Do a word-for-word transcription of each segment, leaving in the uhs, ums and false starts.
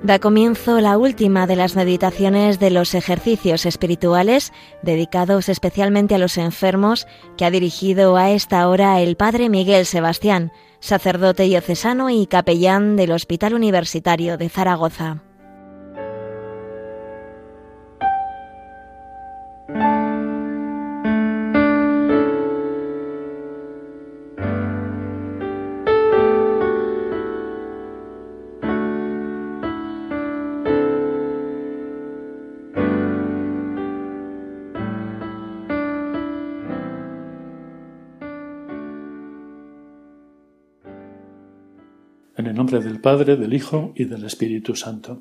Da comienzo la última de las meditaciones de los ejercicios espirituales dedicados especialmente a los enfermos que ha dirigido a esta hora el Padre Miguel Sebastián, sacerdote diocesano y capellán del Hospital Universitario de Zaragoza. En el nombre del Padre, del Hijo y del Espíritu Santo.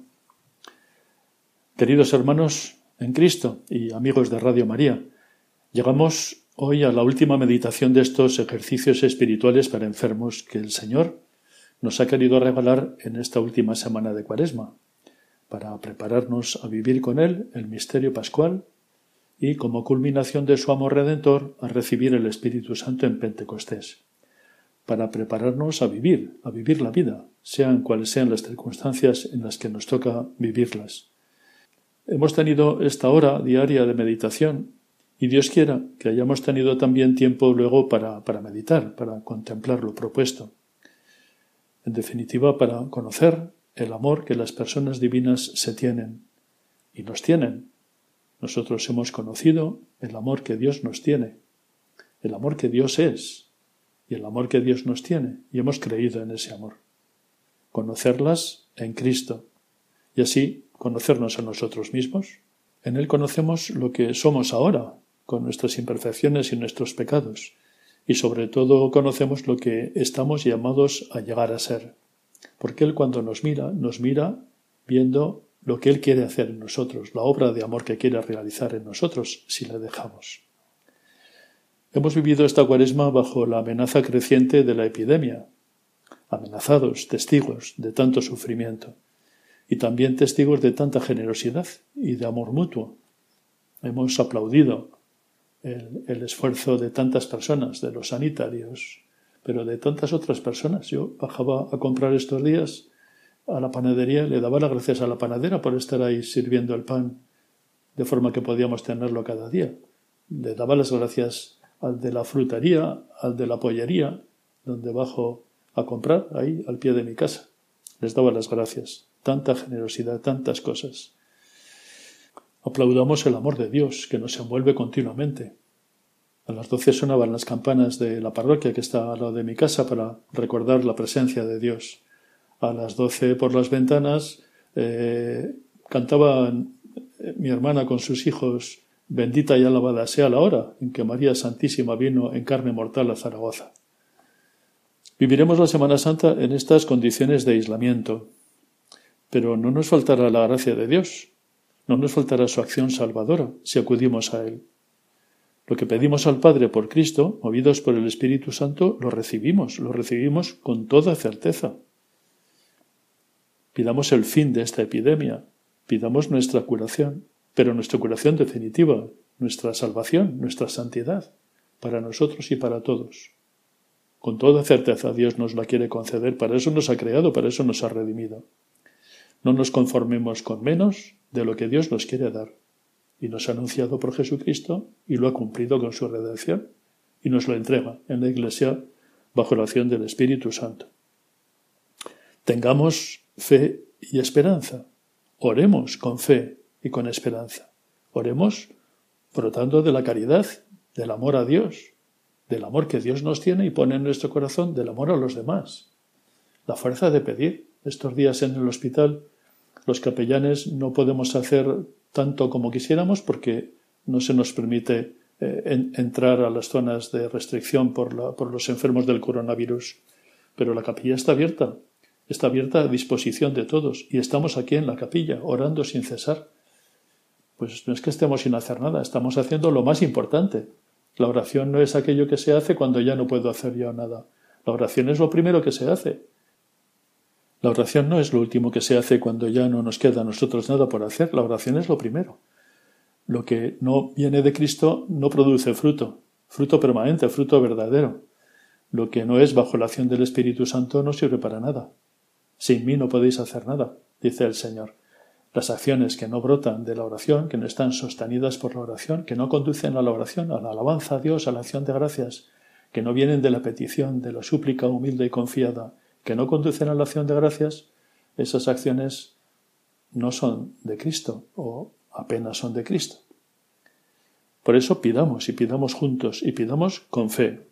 Queridos hermanos en Cristo y amigos de Radio María, llegamos hoy a la última meditación de estos ejercicios espirituales para enfermos que el Señor nos ha querido regalar en esta última semana de Cuaresma, para prepararnos a vivir con Él el misterio pascual y, como culminación de su amor redentor, a recibir el Espíritu Santo en Pentecostés, para prepararnos a vivir, a vivir la vida, sean cuales sean las circunstancias en las que nos toca vivirlas. Hemos tenido esta hora diaria de meditación y Dios quiera que hayamos tenido también tiempo luego para, para meditar, para contemplar lo propuesto. En definitiva, para conocer el amor que las personas divinas se tienen y nos tienen. Nosotros hemos conocido el amor que Dios nos tiene, el amor que Dios es, y el amor que Dios nos tiene, y hemos creído en ese amor. Conocerlas en Cristo, y así conocernos a nosotros mismos. En Él conocemos lo que somos ahora, con nuestras imperfecciones y nuestros pecados, y sobre todo conocemos lo que estamos llamados a llegar a ser, porque Él cuando nos mira, nos mira viendo lo que Él quiere hacer en nosotros, la obra de amor que quiere realizar en nosotros, si le dejamos. Hemos vivido esta Cuaresma bajo la amenaza creciente de la epidemia, amenazados, testigos de tanto sufrimiento, y también testigos de tanta generosidad y de amor mutuo. Hemos aplaudido el, el esfuerzo de tantas personas, de los sanitarios, pero de tantas otras personas. Yo bajaba a comprar estos días a la panadería, le daba las gracias a la panadera por estar ahí sirviendo el pan de forma que podíamos tenerlo cada día. Le daba las gracias al de la frutería, al de la pollería, donde bajo a comprar, ahí al pie de mi casa. Les daba las gracias. Tanta generosidad, tantas cosas. Aplaudamos el amor de Dios, que nos envuelve continuamente. A las doce sonaban las campanas de la parroquia que está al lado de mi casa para recordar la presencia de Dios. A las doce por las ventanas eh, cantaba mi hermana con sus hijos: bendita y alabada sea la hora en que María Santísima vino en carne mortal a Zaragoza. Viviremos la Semana Santa en estas condiciones de aislamiento, pero no nos faltará la gracia de Dios, no nos faltará su acción salvadora si acudimos a Él. Lo que pedimos al Padre por Cristo, movidos por el Espíritu Santo, lo recibimos, lo recibimos con toda certeza. Pidamos el fin de esta epidemia, pidamos nuestra curación, pero nuestra curación definitiva, nuestra salvación, nuestra santidad, para nosotros y para todos. Con toda certeza Dios nos la quiere conceder, para eso nos ha creado, para eso nos ha redimido. No nos conformemos con menos de lo que Dios nos quiere dar, y nos ha anunciado por Jesucristo y lo ha cumplido con su redención, y nos lo entrega en la Iglesia bajo la acción del Espíritu Santo. Tengamos fe y esperanza, oremos con fe y con esperanza. Oremos brotando de la caridad, del amor a Dios, del amor que Dios nos tiene y pone en nuestro corazón, del amor a los demás. La fuerza de pedir. Estos días en el hospital los capellanes no podemos hacer tanto como quisiéramos porque no se nos permite eh, en, entrar a las zonas de restricción por, la, por los enfermos del coronavirus. Pero la capilla está abierta, está abierta a disposición de todos y estamos aquí en la capilla orando sin cesar. Pues no es que estemos sin hacer nada, estamos haciendo lo más importante. La oración no es aquello que se hace cuando ya no puedo hacer yo nada. La oración es lo primero que se hace. La oración no es lo último que se hace cuando ya no nos queda a nosotros nada por hacer. La oración es lo primero. Lo que no viene de Cristo no produce fruto, fruto permanente, fruto verdadero. Lo que no es bajo la acción del Espíritu Santo no sirve para nada. Sin mí no podéis hacer nada, dice el Señor. Las acciones que no brotan de la oración, que no están sostenidas por la oración, que no conducen a la oración, a la alabanza a Dios, a la acción de gracias, que no vienen de la petición, de la súplica humilde y confiada, que no conducen a la acción de gracias, esas acciones no son de Cristo o apenas son de Cristo. Por eso pidamos y pidamos juntos y pidamos con fe.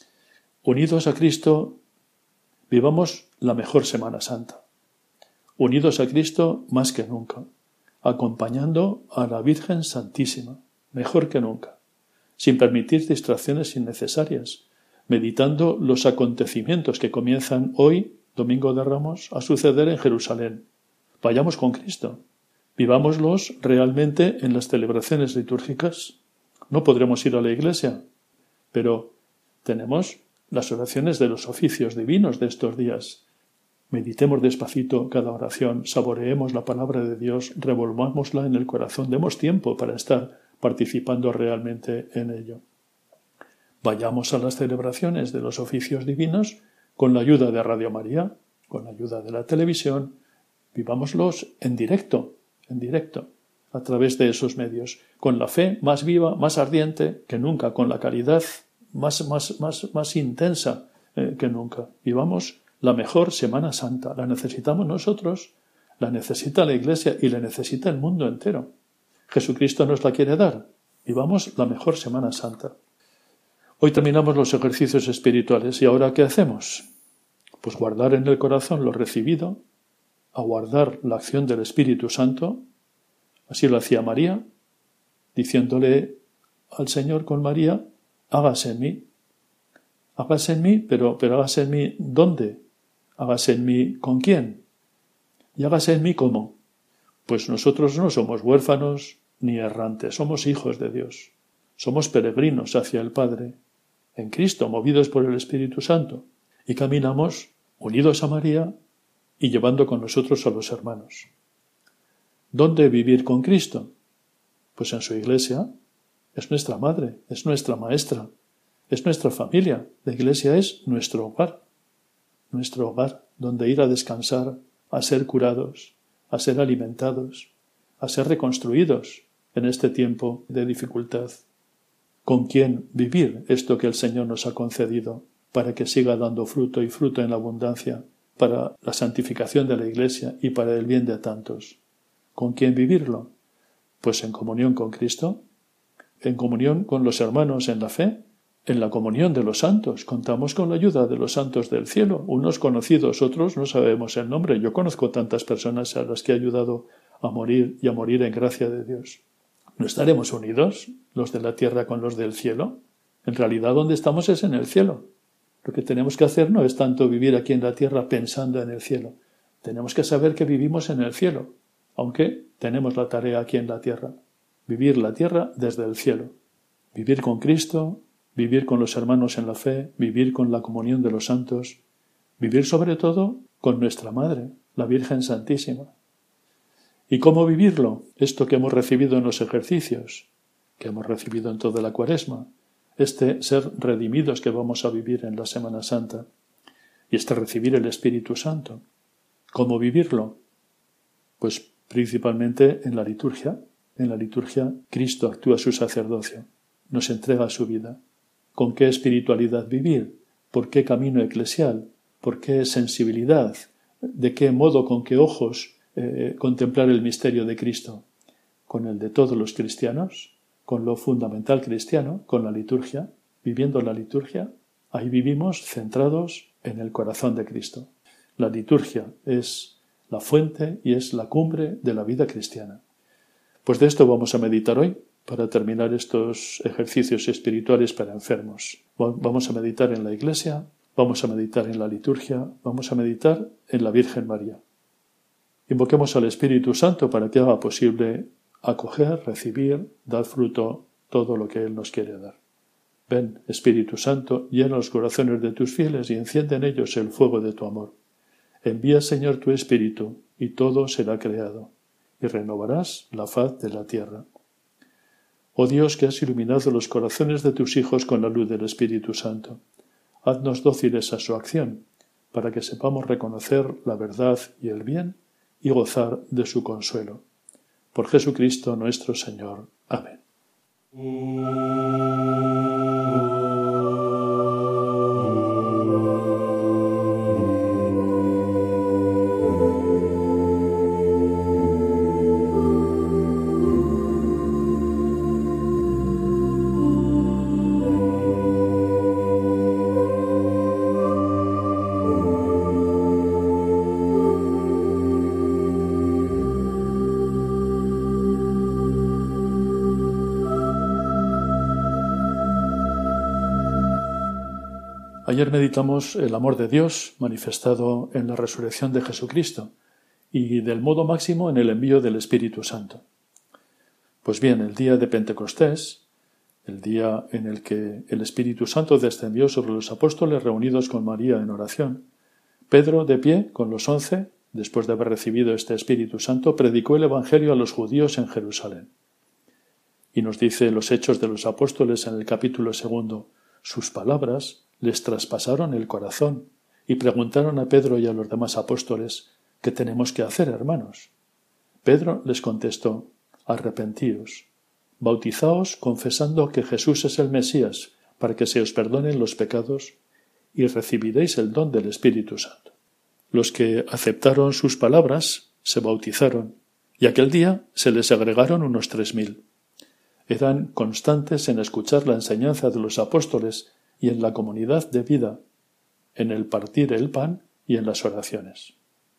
Unidos a Cristo, vivamos la mejor Semana Santa. Unidos a Cristo más que nunca, acompañando a la Virgen Santísima, mejor que nunca, sin permitir distracciones innecesarias, meditando los acontecimientos que comienzan hoy, Domingo de Ramos, a suceder en Jerusalén. Vayamos con Cristo, vivámoslos realmente en las celebraciones litúrgicas. No podremos ir a la iglesia, pero tenemos las oraciones de los oficios divinos de estos días. Meditemos despacito cada oración, saboreemos la palabra de Dios, revolvámosla en el corazón, demos tiempo para estar participando realmente en ello. Vayamos a las celebraciones de los oficios divinos con la ayuda de Radio María, con la ayuda de la televisión, vivámoslos en directo, en directo, a través de esos medios, con la fe más viva, más ardiente que nunca, con la caridad más, más, más, más intensa eh, que nunca. Vivamos la mejor Semana Santa. La necesitamos nosotros, la necesita la Iglesia y la necesita el mundo entero. Jesucristo nos la quiere dar. Vivamos la mejor Semana Santa. Hoy terminamos los ejercicios espirituales. ¿Y ahora qué hacemos? Pues guardar en el corazón lo recibido, aguardar la acción del Espíritu Santo. Así lo hacía María, diciéndole al Señor con María, hágase en mí. Hágase en mí, pero, pero hágase en mí ¿dónde? Hágase en mí ¿con quién? Y hágase en mí ¿cómo? Pues nosotros no somos huérfanos ni errantes, somos hijos de Dios. Somos peregrinos hacia el Padre, en Cristo, movidos por el Espíritu Santo, y caminamos unidos a María y llevando con nosotros a los hermanos. ¿Dónde vivir con Cristo? Pues en su Iglesia. Es nuestra madre, es nuestra maestra, es nuestra familia. La Iglesia es nuestro hogar, nuestro hogar donde ir a descansar, a ser curados, a ser alimentados, a ser reconstruidos en este tiempo de dificultad. ¿Con quién vivir esto que el Señor nos ha concedido para que siga dando fruto y fruto en abundancia para la santificación de la Iglesia y para el bien de tantos? ¿Con quién vivirlo? Pues en comunión con Cristo, en comunión con los hermanos en la fe, en la comunión de los santos. Contamos con la ayuda de los santos del cielo, unos conocidos, otros no sabemos el nombre. Yo conozco tantas personas a las que he ayudado a morir y a morir en gracia de Dios. ¿No estaremos unidos, los de la tierra con los del cielo? En realidad, donde estamos es en el cielo. Lo que tenemos que hacer no es tanto vivir aquí en la tierra pensando en el cielo. Tenemos que saber que vivimos en el cielo, aunque tenemos la tarea aquí en la tierra. Vivir la tierra desde el cielo. Vivir con Cristo, vivir con los hermanos en la fe, vivir con la comunión de los santos, vivir sobre todo con nuestra Madre, la Virgen Santísima. ¿Y cómo vivirlo? Esto que hemos recibido en los ejercicios, que hemos recibido en toda la Cuaresma, este ser redimidos que vamos a vivir en la Semana Santa, y este recibir el Espíritu Santo. ¿Cómo vivirlo? Pues principalmente en la liturgia. En la liturgia Cristo actúa su sacerdocio, nos entrega su vida. ¿Con qué espiritualidad vivir? ¿Por qué camino eclesial? ¿Por qué sensibilidad? ¿De qué modo, con qué ojos eh, contemplar el misterio de Cristo? ¿Con el de todos los cristianos? ¿Con lo fundamental cristiano? ¿Con la liturgia? ¿Viviendo la liturgia? Ahí vivimos centrados en el corazón de Cristo. La liturgia es la fuente y es la cumbre de la vida cristiana. Pues de esto vamos a meditar hoy, para terminar estos ejercicios espirituales para enfermos. Vamos a meditar en la Iglesia, vamos a meditar en la liturgia, vamos a meditar en la Virgen María. Invoquemos al Espíritu Santo para que haga posible acoger, recibir, dar fruto todo lo que Él nos quiere dar. Ven, Espíritu Santo, llena los corazones de tus fieles y enciende en ellos el fuego de tu amor. Envía, Señor, tu Espíritu, y todo será creado, y renovarás la faz de la tierra. Oh Dios, que has iluminado los corazones de tus hijos con la luz del Espíritu Santo, haznos dóciles a su acción, para que sepamos reconocer la verdad y el bien y gozar de su consuelo. Por Jesucristo nuestro Señor. Amén. Ayer meditamos el amor de Dios manifestado en la resurrección de Jesucristo y del modo máximo en el envío del Espíritu Santo. Pues bien, el día de Pentecostés, el día en el que el Espíritu Santo descendió sobre los apóstoles reunidos con María en oración, Pedro, de pie con los once, después de haber recibido este Espíritu Santo, predicó el Evangelio a los judíos en Jerusalén. Y nos dice los Hechos de los Apóstoles en el capítulo segundo, sus palabras les traspasaron el corazón y preguntaron a Pedro y a los demás apóstoles, ¿qué tenemos que hacer, hermanos? Pedro les contestó, arrepentíos, bautizaos confesando que Jesús es el Mesías, para que se os perdonen los pecados y recibiréis el don del Espíritu Santo. Los que aceptaron sus palabras se bautizaron, y aquel día se les agregaron unos tres mil. Eran constantes en escuchar la enseñanza de los apóstoles y en la comunidad de vida, en el partir el pan y en las oraciones.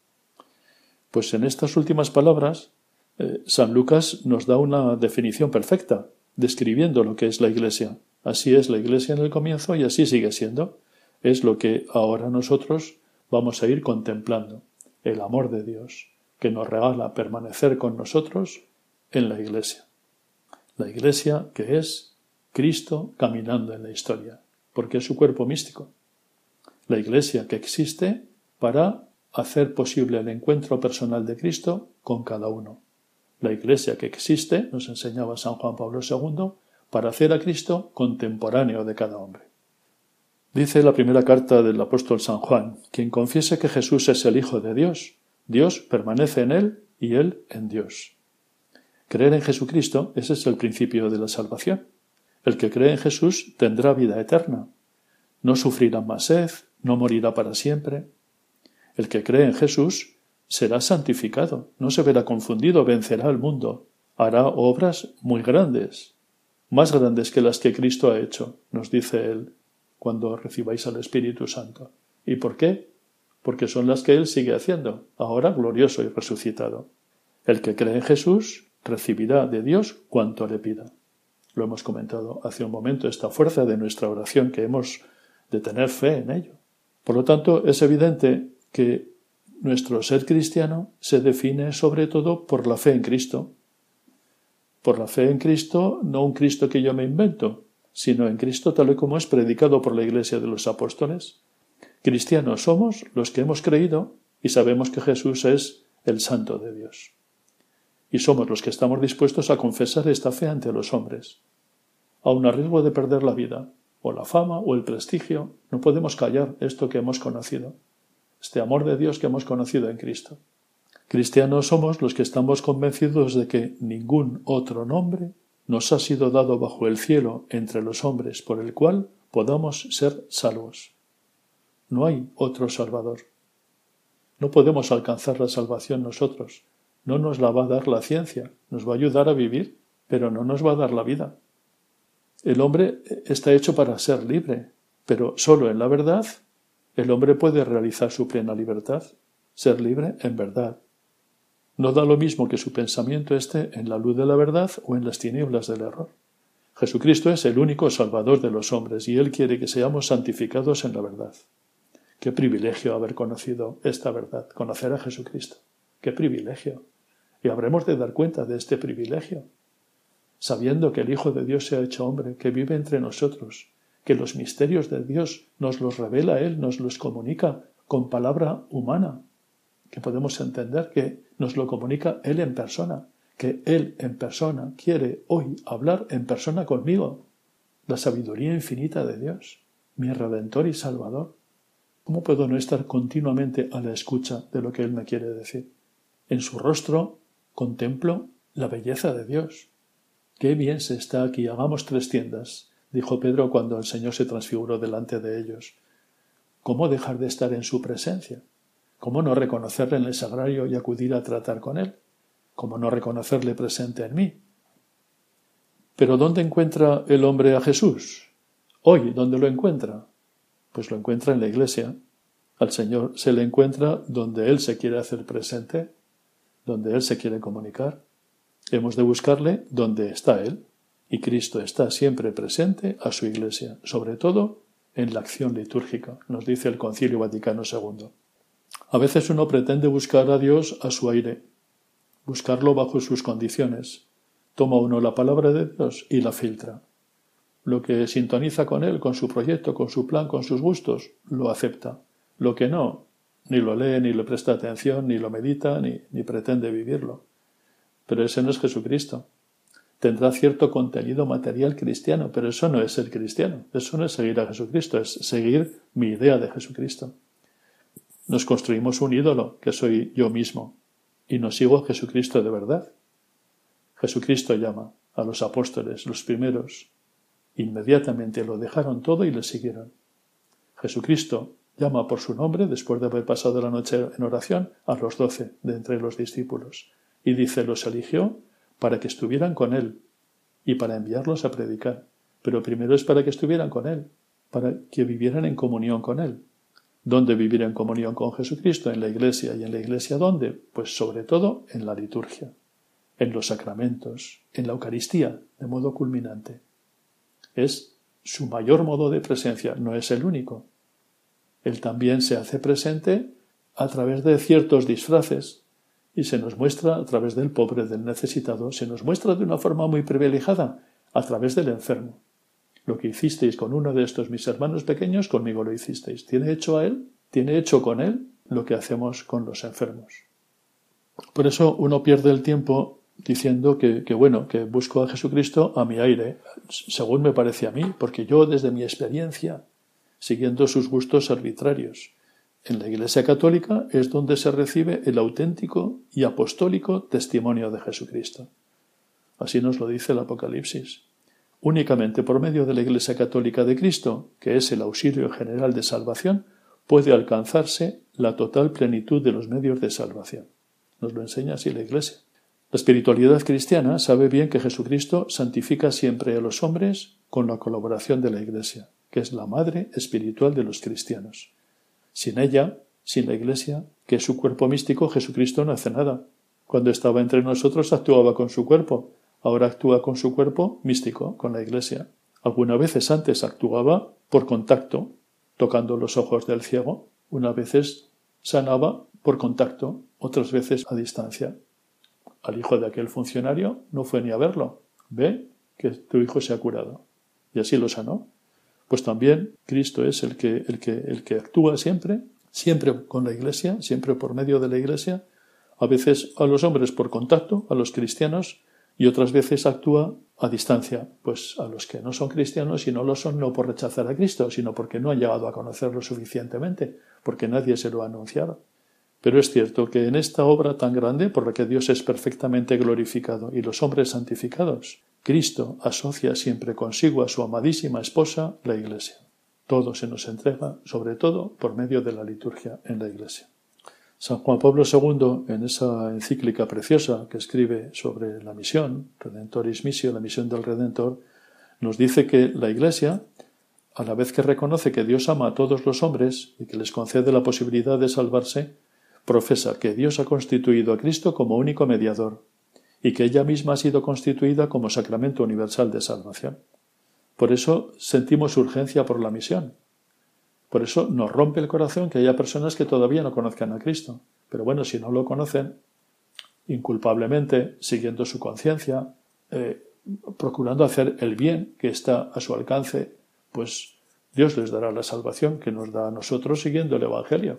Pues en estas últimas palabras, eh, San Lucas nos da una definición perfecta, describiendo lo que es la Iglesia. Así es la Iglesia en el comienzo y así sigue siendo. Es lo que ahora nosotros vamos a ir contemplando, el amor de Dios, que nos regala permanecer con nosotros en la Iglesia. La Iglesia que es Cristo caminando en la historia, porque es su cuerpo místico. La Iglesia que existe para hacer posible el encuentro personal de Cristo con cada uno. La Iglesia que existe, nos enseñaba San Juan Pablo segundo, para hacer a Cristo contemporáneo de cada hombre. Dice la primera carta del apóstol San Juan, quien confiese que Jesús es el Hijo de Dios, Dios permanece en él y él en Dios. Creer en Jesucristo, ese es el principio de la salvación. El que cree en Jesús tendrá vida eterna. No sufrirá más sed, no morirá para siempre. El que cree en Jesús será santificado, no se verá confundido, vencerá al mundo, hará obras muy grandes, más grandes que las que Cristo ha hecho, nos dice Él, cuando recibáis al Espíritu Santo. ¿Y por qué? Porque son las que Él sigue haciendo, ahora glorioso y resucitado. El que cree en Jesús recibirá de Dios cuanto le pida. Lo hemos comentado hace un momento, esta fuerza de nuestra oración, que hemos de tener fe en ello. Por lo tanto, es evidente que nuestro ser cristiano se define sobre todo por la fe en Cristo. Por la fe en Cristo, no un Cristo que yo me invento, sino en Cristo tal y como es predicado por la Iglesia de los Apóstoles. Cristianos somos los que hemos creído y sabemos que Jesús es el Santo de Dios. Y somos los que estamos dispuestos a confesar esta fe ante los hombres. Aun a riesgo de perder la vida, o la fama, o el prestigio, no podemos callar esto que hemos conocido, este amor de Dios que hemos conocido en Cristo. Cristianos somos los que estamos convencidos de que ningún otro nombre nos ha sido dado bajo el cielo entre los hombres por el cual podamos ser salvos. No hay otro Salvador. No podemos alcanzar la salvación nosotros. No nos la va a dar la ciencia, nos va a ayudar a vivir, pero no nos va a dar la vida. El hombre está hecho para ser libre, pero solo en la verdad el hombre puede realizar su plena libertad, ser libre en verdad. No da lo mismo que su pensamiento esté en la luz de la verdad o en las tinieblas del error. Jesucristo es el único Salvador de los hombres y Él quiere que seamos santificados en la verdad. Qué privilegio haber conocido esta verdad, conocer a Jesucristo. Qué privilegio. Y habremos de dar cuenta de este privilegio, sabiendo que el Hijo de Dios se ha hecho hombre, que vive entre nosotros, que los misterios de Dios nos los revela Él, nos los comunica con palabra humana, que podemos entender que nos lo comunica Él en persona, que Él en persona quiere hoy hablar en persona conmigo. La sabiduría infinita de Dios, mi Redentor y Salvador. ¿Cómo puedo no estar continuamente a la escucha de lo que Él me quiere decir? En su rostro contemplo la belleza de Dios. ¡Qué bien se está aquí! Hagamos tres tiendas, dijo Pedro cuando el Señor se transfiguró delante de ellos. ¿Cómo dejar de estar en su presencia? ¿Cómo no reconocerle en el sagrario y acudir a tratar con Él? ¿Cómo no reconocerle presente en mí? ¿Pero dónde encuentra el hombre a Jesús? Hoy, ¿dónde lo encuentra? Pues lo encuentra en la iglesia. Al Señor se le encuentra donde Él se quiere hacer presente, donde Él se quiere comunicar. Hemos de buscarle donde está Él. Y Cristo está siempre presente a su iglesia, sobre todo en la acción litúrgica, nos dice el Concilio Vaticano segundo. A veces uno pretende buscar a Dios a su aire, buscarlo bajo sus condiciones. Toma uno la palabra de Dios y la filtra. Lo que sintoniza con Él, con su proyecto, con su plan, con sus gustos, lo acepta. Lo que no, ni lo lee, ni le presta atención, ni lo medita, ni, ni pretende vivirlo. Pero ese no es Jesucristo. Tendrá cierto contenido material cristiano, pero eso no es ser cristiano. Eso no es seguir a Jesucristo, es seguir mi idea de Jesucristo. Nos construimos un ídolo, que soy yo mismo, y no sigo a Jesucristo de verdad. Jesucristo llama a los apóstoles, los primeros. Inmediatamente lo dejaron todo y le siguieron. Jesucristo llama por su nombre, después de haber pasado la noche en oración, a los doce de entre los discípulos. Y dice, los eligió para que estuvieran con Él y para enviarlos a predicar. Pero primero es para que estuvieran con Él, para que vivieran en comunión con Él. ¿Dónde vivir en comunión con Jesucristo? En la Iglesia. ¿Y en la Iglesia dónde? Pues sobre todo en la liturgia, en los sacramentos, en la Eucaristía, de modo culminante. Es su mayor modo de presencia, no es el único. Él también se hace presente a través de ciertos disfraces y se nos muestra a través del pobre, del necesitado, se nos muestra de una forma muy privilegiada a través del enfermo. Lo que hicisteis con uno de estos mis hermanos pequeños, conmigo lo hicisteis. ¿Tiene hecho a Él? ¿Tiene hecho con Él lo que hacemos con los enfermos? Por eso uno pierde el tiempo diciendo que, que bueno, que busco a Jesucristo a mi aire, según me parece a mí, porque yo desde mi experiencia, siguiendo sus gustos arbitrarios, en la Iglesia Católica es donde se recibe el auténtico y apostólico testimonio de Jesucristo. Así nos lo dice el Apocalipsis. Únicamente por medio de la Iglesia Católica de Cristo, que es el auxilio general de salvación, puede alcanzarse la total plenitud de los medios de salvación. Nos lo enseña así la Iglesia. La espiritualidad cristiana sabe bien que Jesucristo santifica siempre a los hombres con la colaboración de la Iglesia, que es la madre espiritual de los cristianos. Sin ella, sin la Iglesia, que es su cuerpo místico, Jesucristo no hace nada. Cuando estaba entre nosotros actuaba con su cuerpo, ahora actúa con su cuerpo místico, con la Iglesia. Algunas veces antes actuaba por contacto, tocando los ojos del ciego, unas veces sanaba por contacto, otras veces a distancia. Al hijo de aquel funcionario no fue ni a verlo. Ve que tu hijo se ha curado. Y así lo sanó. Pues también Cristo es el que, el que, el que actúa siempre, siempre con la Iglesia, siempre por medio de la Iglesia, a veces a los hombres por contacto, a los cristianos, y otras veces actúa a distancia, pues a los que no son cristianos y no lo son no por rechazar a Cristo, sino porque no han llegado a conocerlo suficientemente, porque nadie se lo ha anunciado. Pero es cierto que en esta obra tan grande, por la que Dios es perfectamente glorificado y los hombres santificados, Cristo asocia siempre consigo a su amadísima esposa, la Iglesia. Todo se nos entrega, sobre todo, por medio de la liturgia en la Iglesia. San Juan Pablo segundo, en esa encíclica preciosa que escribe sobre la misión, Redentoris Missio, la misión del Redentor, nos dice que la Iglesia, a la vez que reconoce que Dios ama a todos los hombres y que les concede la posibilidad de salvarse, profesa que Dios ha constituido a Cristo como único mediador y que ella misma ha sido constituida como sacramento universal de salvación. Por eso sentimos urgencia por la misión. Por eso nos rompe el corazón que haya personas que todavía no conozcan a Cristo. Pero bueno, si no lo conocen, inculpablemente, siguiendo su conciencia, eh, procurando hacer el bien que está a su alcance, pues Dios les dará la salvación que nos da a nosotros siguiendo el Evangelio.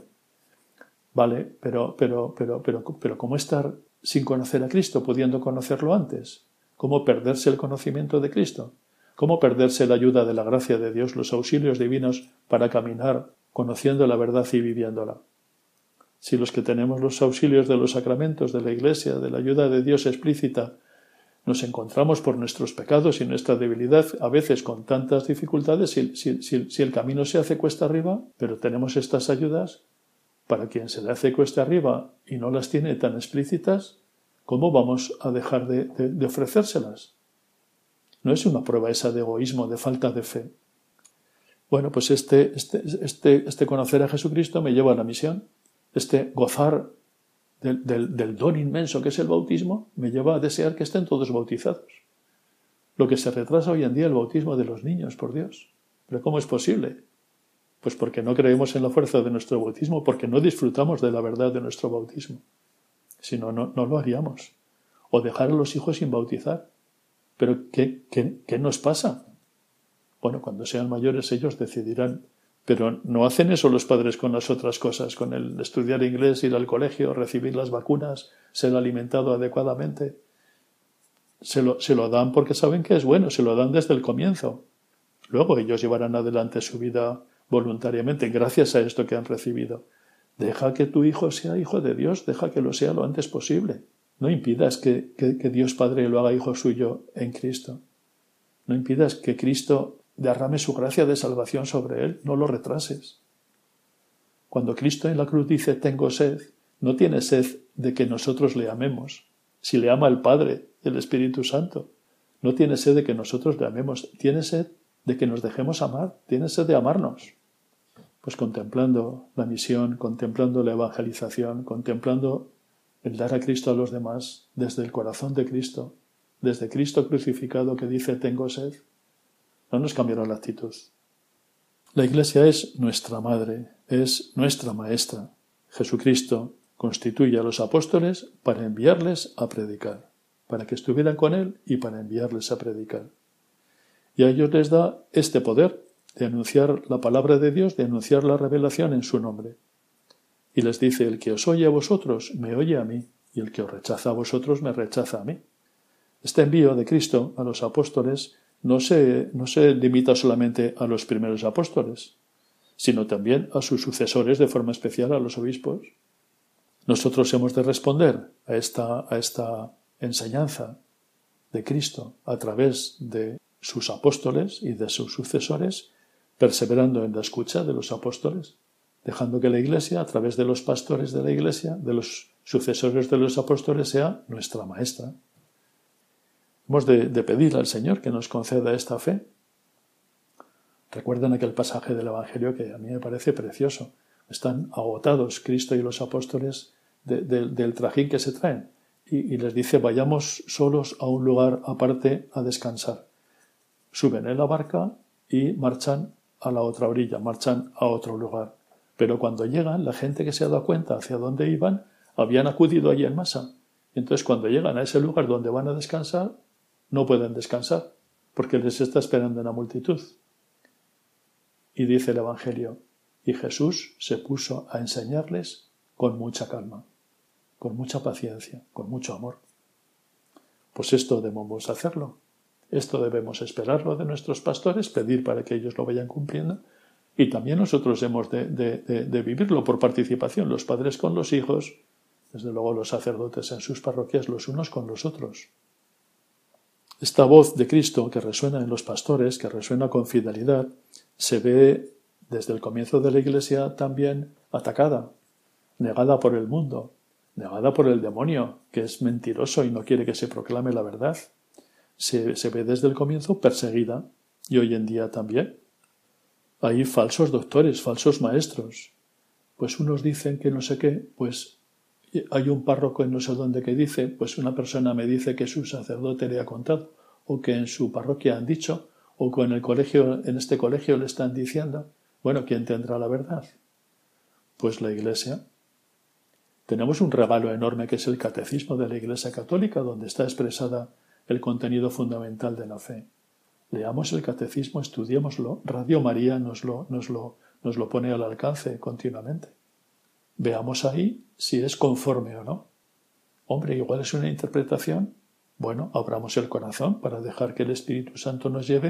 Vale, pero, pero, pero, pero, pero ¿cómo estar sin conocer a Cristo, pudiendo conocerlo antes? ¿Cómo perderse el conocimiento de Cristo? ¿Cómo perderse la ayuda de la gracia de Dios, los auxilios divinos para caminar conociendo la verdad y viviéndola. Si los que tenemos los auxilios de los sacramentos, de la Iglesia, de la ayuda de Dios explícita, nos encontramos por nuestros pecados y nuestra debilidad, a veces con tantas dificultades, si, si, si, si el camino se hace cuesta arriba, pero tenemos estas ayudas, para quien se le hace cuesta arriba y no las tiene tan explícitas, ¿cómo vamos a dejar de, de, de ofrecérselas? No es una prueba esa de egoísmo, de falta de fe. Bueno, pues este, este, este, este conocer a Jesucristo me lleva a la misión. Este gozar del, del, del don inmenso que es el bautismo me lleva a desear que estén todos bautizados. Lo que se retrasa hoy en día el bautismo de los niños, por Dios. ¿Pero cómo es posible? Pues porque no creemos en la fuerza de nuestro bautismo, porque no disfrutamos de la verdad de nuestro bautismo. Si no, no, no lo haríamos. O dejar a los hijos sin bautizar. ¿Pero qué, qué, qué nos pasa? Bueno, cuando sean mayores ellos decidirán. Pero no hacen eso los padres con las otras cosas, con el estudiar inglés, ir al colegio, recibir las vacunas, ser alimentado adecuadamente. Se lo, se lo dan porque saben que es bueno, se lo dan desde el comienzo. Luego ellos llevarán adelante su vida voluntariamente, gracias a esto que han recibido. Deja que tu hijo sea hijo de Dios, deja que lo sea lo antes posible. No impidas que, que, que Dios Padre lo haga hijo suyo en Cristo. No impidas que Cristo derrame su gracia de salvación sobre él, no lo retrases. Cuando Cristo en la cruz dice tengo sed, no tiene sed de que nosotros le amemos. Si le ama el Padre, el Espíritu Santo, no tiene sed de que nosotros le amemos, tiene sed de que nos dejemos amar, tiene sed de amarnos. Pues contemplando la misión, contemplando la evangelización, contemplando el dar a Cristo a los demás desde el corazón de Cristo, desde Cristo crucificado que dice tengo sed, no nos cambiará la actitud. La Iglesia es nuestra madre, es nuestra maestra. Jesucristo constituye a los apóstoles para enviarles a predicar, para que estuvieran con él y para enviarles a predicar. Y a ellos les da este poder de anunciar la palabra de Dios, de anunciar la revelación en su nombre. Y les dice, el que os oye a vosotros, me oye a mí, y el que os rechaza a vosotros, me rechaza a mí. Este envío de Cristo a los apóstoles no se, no se limita solamente a los primeros apóstoles, sino también a sus sucesores, de forma especial a los obispos. Nosotros hemos de responder a esta, a esta enseñanza de Cristo a través de sus apóstoles y de sus sucesores, perseverando en la escucha de los apóstoles, dejando que la Iglesia, a través de los pastores de la Iglesia, de los sucesores de los apóstoles, sea nuestra maestra. Hemos de, de pedir al Señor que nos conceda esta fe. Recuerden aquel pasaje del Evangelio que a mí me parece precioso. Están agotados Cristo y los apóstoles de, de, del trajín que se traen y, y les dice vayamos solos a un lugar aparte a descansar. Suben en la barca y marchan a la otra orilla, marchan a otro lugar. Pero cuando llegan, la gente que se ha dado cuenta hacia dónde iban, habían acudido allí en masa. Entonces, cuando llegan a ese lugar donde van a descansar, no pueden descansar, porque les está esperando una multitud. Y dice el Evangelio, y Jesús se puso a enseñarles con mucha calma, con mucha paciencia, con mucho amor. Pues esto debemos hacerlo. Esto debemos esperarlo de nuestros pastores, pedir para que ellos lo vayan cumpliendo, y también nosotros hemos de, de, de, de vivirlo por participación, los padres con los hijos, desde luego los sacerdotes en sus parroquias, los unos con los otros. Esta voz de Cristo que resuena en los pastores, que resuena con fidelidad, se ve desde el comienzo de la Iglesia también atacada, negada por el mundo, negada por el demonio, que es mentiroso y no quiere que se proclame la verdad. Se, se ve desde el comienzo perseguida, y hoy en día también. Hay falsos doctores, falsos maestros. Pues unos dicen que no sé qué, pues hay un párroco en no sé dónde que dice, pues una persona me dice que su sacerdote le ha contado, o que en su parroquia han dicho, o que en el colegio, en este colegio le están diciendo. Bueno, ¿quién tendrá la verdad? Pues la Iglesia. Tenemos un regalo enorme que es el Catecismo de la Iglesia Católica, donde está expresada el contenido fundamental de la fe. Leamos el Catecismo, estudiémoslo. Radio María nos lo, nos lo, nos lo pone al alcance continuamente. Veamos ahí si es conforme o no. Hombre, igual es una interpretación. Bueno, abramos el corazón para dejar que el Espíritu Santo nos lleve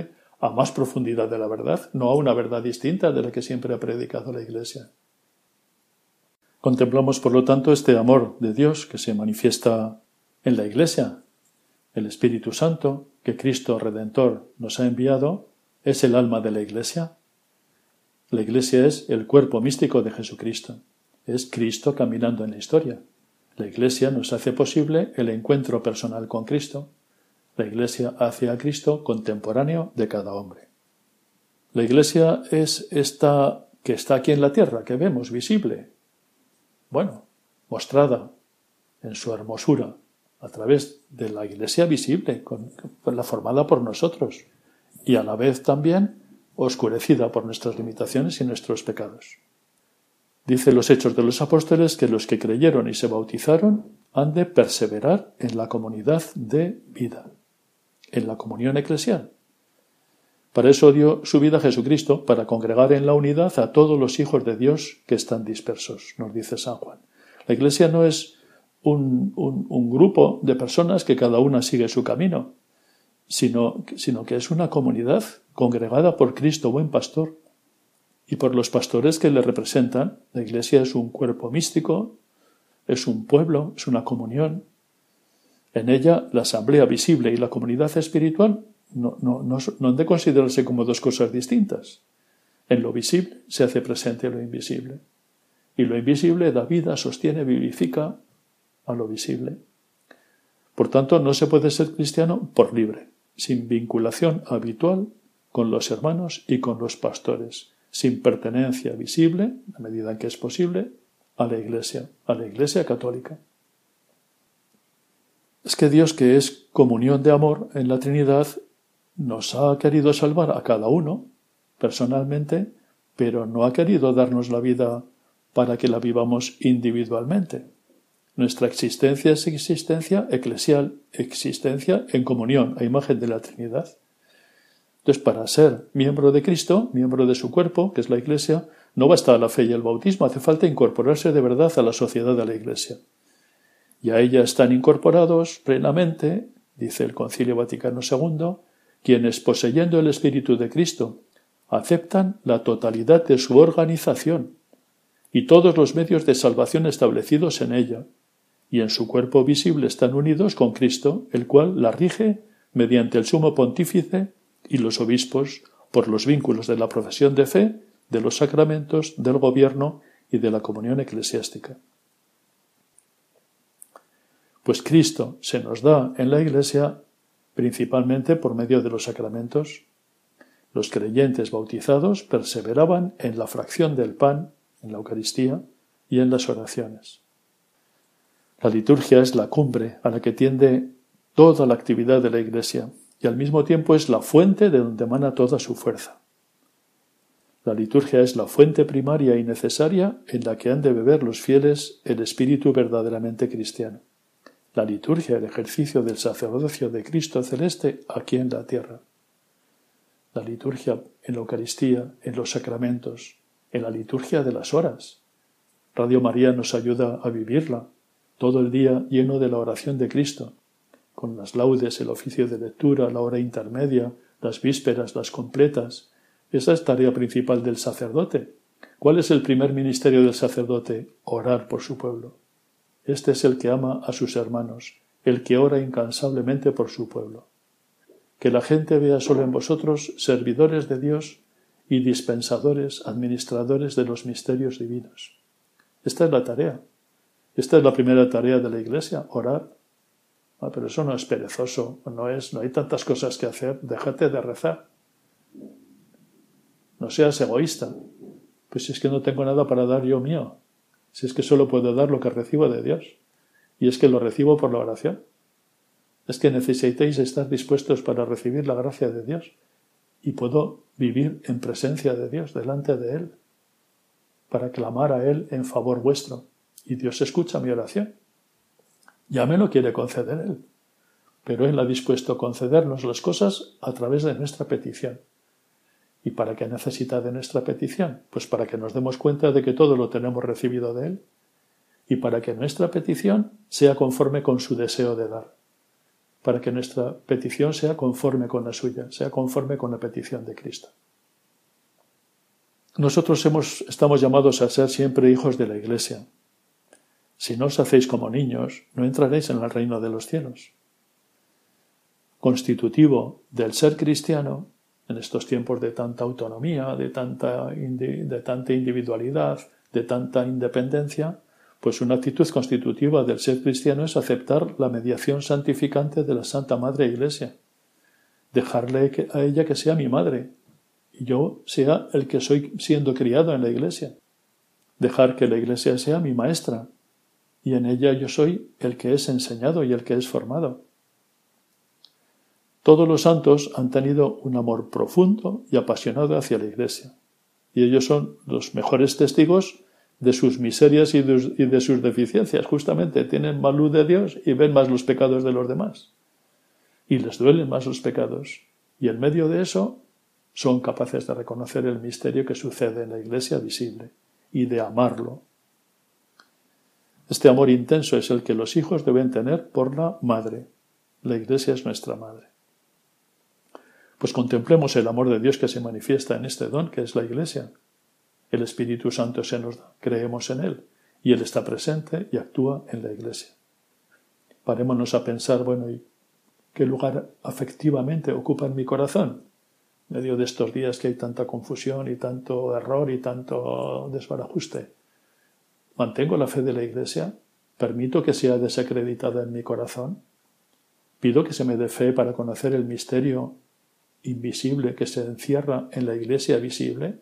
a más profundidad de la verdad, no a una verdad distinta de la que siempre ha predicado la Iglesia. Contemplamos, por lo tanto, este amor de Dios que se manifiesta en la Iglesia. El Espíritu Santo, que Cristo Redentor nos ha enviado, es el alma de la Iglesia. La Iglesia es el cuerpo místico de Jesucristo. Es Cristo caminando en la historia. La Iglesia nos hace posible el encuentro personal con Cristo. La Iglesia hace a Cristo contemporáneo de cada hombre. La Iglesia es esta que está aquí en la tierra, que vemos visible, bueno, mostrada en su hermosura a través de la Iglesia visible, con, con la formada por nosotros, y a la vez también oscurecida por nuestras limitaciones y nuestros pecados. Dice los Hechos de los Apóstoles que los que creyeron y se bautizaron han de perseverar en la comunidad de vida, en la comunión eclesial. Para eso dio su vida Jesucristo, para congregar en la unidad a todos los hijos de Dios que están dispersos, nos dice San Juan. La Iglesia no es un, un, un grupo de personas que cada una sigue su camino, sino, sino que es una comunidad congregada por Cristo, buen pastor, y por los pastores que le representan. La Iglesia es un cuerpo místico, es un pueblo, es una comunión. En ella, la asamblea visible y la comunidad espiritual No, no, no, no han de considerarse como dos cosas distintas. En lo visible se hace presente lo invisible. Y lo invisible da vida, sostiene, vivifica a lo visible. Por tanto, no se puede ser cristiano por libre, sin vinculación habitual con los hermanos y con los pastores, sin pertenencia visible, en la medida en que es posible, a la Iglesia, a la Iglesia católica. Es que Dios, que es comunión de amor en la Trinidad, nos ha querido salvar a cada uno, personalmente, pero no ha querido darnos la vida para que la vivamos individualmente. Nuestra existencia es existencia eclesial, existencia en comunión, a imagen de la Trinidad. Entonces, para ser miembro de Cristo, miembro de su cuerpo, que es la Iglesia, no basta la fe y el bautismo, hace falta incorporarse de verdad a la sociedad de la Iglesia. Y a ella están incorporados plenamente, dice el Concilio Vaticano segundo, quienes, poseyendo el Espíritu de Cristo, aceptan la totalidad de su organización y todos los medios de salvación establecidos en ella, y en su cuerpo visible están unidos con Cristo, el cual la rige mediante el sumo pontífice y los obispos por los vínculos de la profesión de fe, de los sacramentos, del gobierno y de la comunión eclesiástica. Pues Cristo se nos da en la Iglesia principalmente por medio de los sacramentos. Los creyentes bautizados perseveraban en la fracción del pan, en la Eucaristía y en las oraciones. La liturgia es la cumbre a la que tiende toda la actividad de la Iglesia y al mismo tiempo es la fuente de donde emana toda su fuerza. La liturgia es la fuente primaria y necesaria en la que han de beber los fieles el espíritu verdaderamente cristiano. La liturgia, el ejercicio del sacerdocio de Cristo celeste aquí en la tierra. La liturgia en la Eucaristía, en los sacramentos, en la liturgia de las horas. Radio María nos ayuda a vivirla, todo el día lleno de la oración de Cristo, con las laudes, el oficio de lectura, la hora intermedia, las vísperas, las completas. Esa es tarea principal del sacerdote. ¿Cuál es el primer ministerio del sacerdote? Orar por su pueblo. Este es el que ama a sus hermanos, el que ora incansablemente por su pueblo. Que la gente vea solo en vosotros servidores de Dios y dispensadores, administradores de los misterios divinos. Esta es la tarea. Esta es la primera tarea de la Iglesia, orar. Ah, pero eso no es perezoso, no es, no hay tantas cosas que hacer, déjate de rezar. No seas egoísta. Pues si es que no tengo nada para dar yo mío. Si es que solo puedo dar lo que recibo de Dios. Y es que lo recibo por la oración. Es que necesitéis estar dispuestos para recibir la gracia de Dios. Y puedo vivir en presencia de Dios, delante de Él, para clamar a Él en favor vuestro. Y Dios escucha mi oración. Ya me lo quiere conceder Él. Pero Él ha dispuesto a concedernos las cosas a través de nuestra petición. ¿Y para qué necesita de nuestra petición? Pues para que nos demos cuenta de que todo lo tenemos recibido de Él y para que nuestra petición sea conforme con su deseo de dar. para que nuestra petición sea conforme con la suya, sea conforme con la petición de Cristo. Nosotros hemos, estamos llamados a ser siempre hijos de la Iglesia. Si no os hacéis como niños, no entraréis en el reino de los cielos. Constitutivo del ser cristiano, en estos tiempos de tanta autonomía, de tanta, de tanta individualidad, de tanta independencia, pues una actitud constitutiva del ser cristiano es aceptar la mediación santificante de la Santa Madre Iglesia. Dejarle a ella que sea mi madre y yo sea el que soy siendo criado en la Iglesia. Dejar que la Iglesia sea mi maestra y en ella yo soy el que es enseñado y el que es formado. Todos los santos han tenido un amor profundo y apasionado hacia la Iglesia y ellos son los mejores testigos de sus miserias y de, y de sus deficiencias. Justamente tienen más luz de Dios y ven más los pecados de los demás. Y les duelen más los pecados. Y en medio de eso son capaces de reconocer el misterio que sucede en la Iglesia visible y de amarlo. Este amor intenso es el que los hijos deben tener por la Madre. La Iglesia es nuestra Madre. Pues contemplemos el amor de Dios que se manifiesta en este don que es la Iglesia. El Espíritu Santo se nos da, creemos en Él, y Él está presente y actúa en la Iglesia. Parémonos a pensar, bueno, ¿y qué lugar afectivamente ocupa en mi corazón? En medio de estos días que hay tanta confusión y tanto error y tanto desbarajuste. ¿Mantengo la fe de la Iglesia? ¿Permito que sea desacreditada en mi corazón? ¿Pido que se me dé fe para conocer el misterio invisible que se encierra en la Iglesia visible?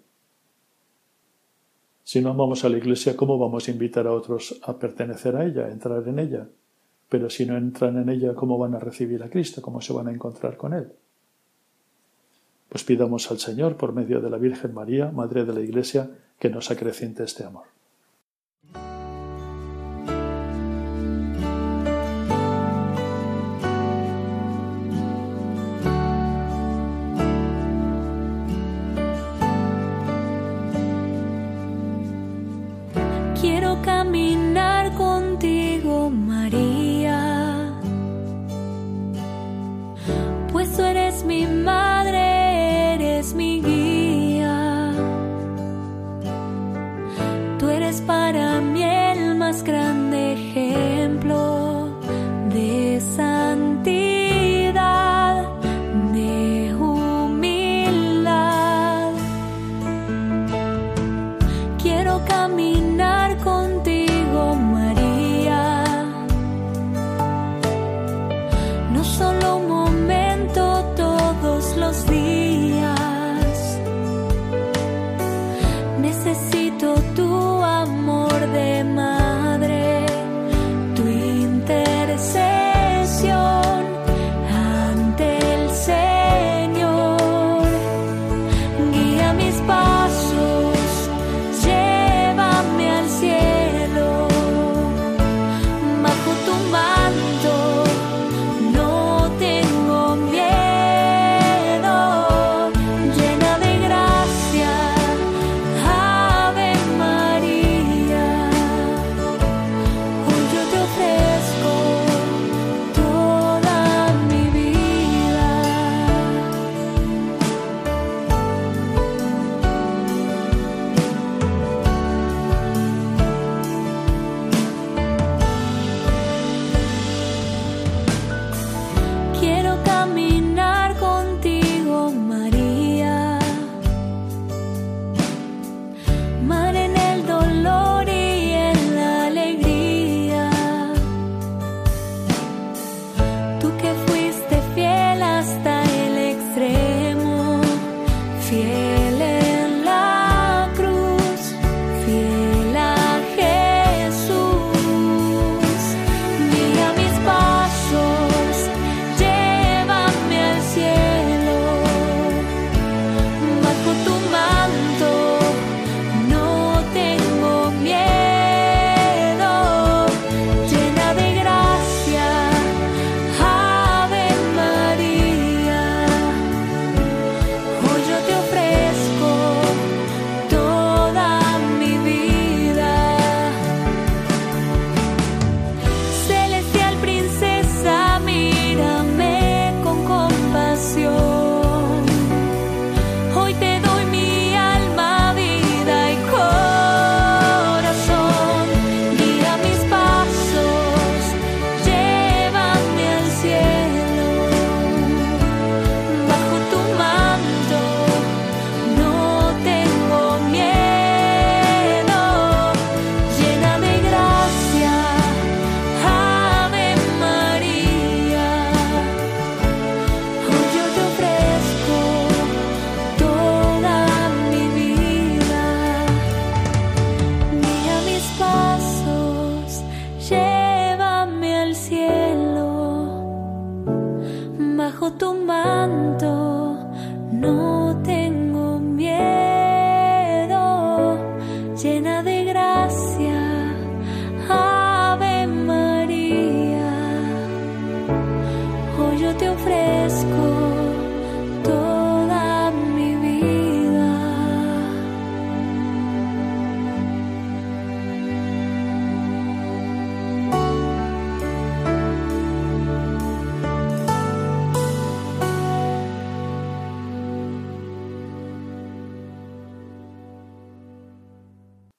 Si no amamos a la Iglesia, ¿cómo vamos a invitar a otros a pertenecer a ella, a entrar en ella? Pero si no entran en ella, ¿cómo van a recibir a Cristo? ¿Cómo se van a encontrar con Él? Pues pidamos al Señor, por medio de la Virgen María, Madre de la Iglesia, que nos acreciente este amor. Quiero caminar contigo, María, pues tú eres mi madre, eres mi guía. Tú eres para mí el más grande ejemplo de santidad, de humildad. Quiero caminar contigo,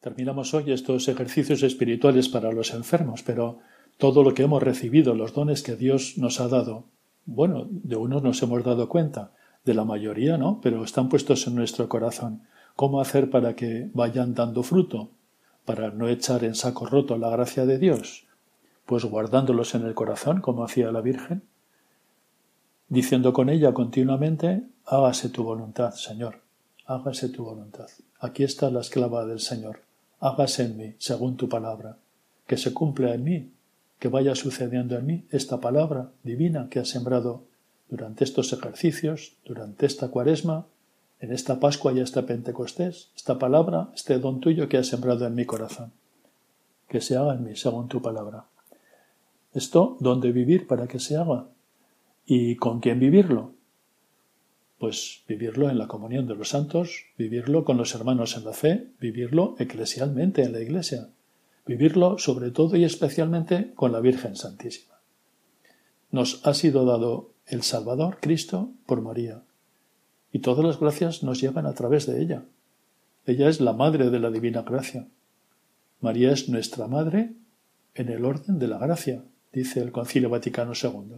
Terminamos hoy estos ejercicios espirituales para los enfermos, pero todo lo que hemos recibido, los dones que Dios nos ha dado, bueno, de unos nos hemos dado cuenta, de la mayoría no, pero están puestos en nuestro corazón. ¿Cómo hacer para que vayan dando fruto? Para no echar en saco roto la gracia de Dios. Pues guardándolos en el corazón, como hacía la Virgen, diciendo con ella continuamente: hágase tu voluntad, Señor, hágase tu voluntad. Aquí está la esclava del Señor. Hágase en mí, según tu palabra, que se cumpla en mí, que vaya sucediendo en mí esta palabra divina que has sembrado durante estos ejercicios, durante esta Cuaresma, en esta Pascua y esta Pentecostés, esta palabra, este don tuyo que has sembrado en mi corazón. Que se haga en mí, según tu palabra. Esto, ¿dónde vivir para que se haga? ¿Y con quién vivirlo? Pues vivirlo en la comunión de los santos, vivirlo con los hermanos en la fe, vivirlo eclesialmente en la Iglesia, vivirlo sobre todo y especialmente con la Virgen Santísima. Nos ha sido dado el Salvador, Cristo, por María, y todas las gracias nos llegan a través de ella. Ella es la Madre de la Divina Gracia. María es nuestra Madre en el orden de la gracia, dice el Concilio Vaticano segundo.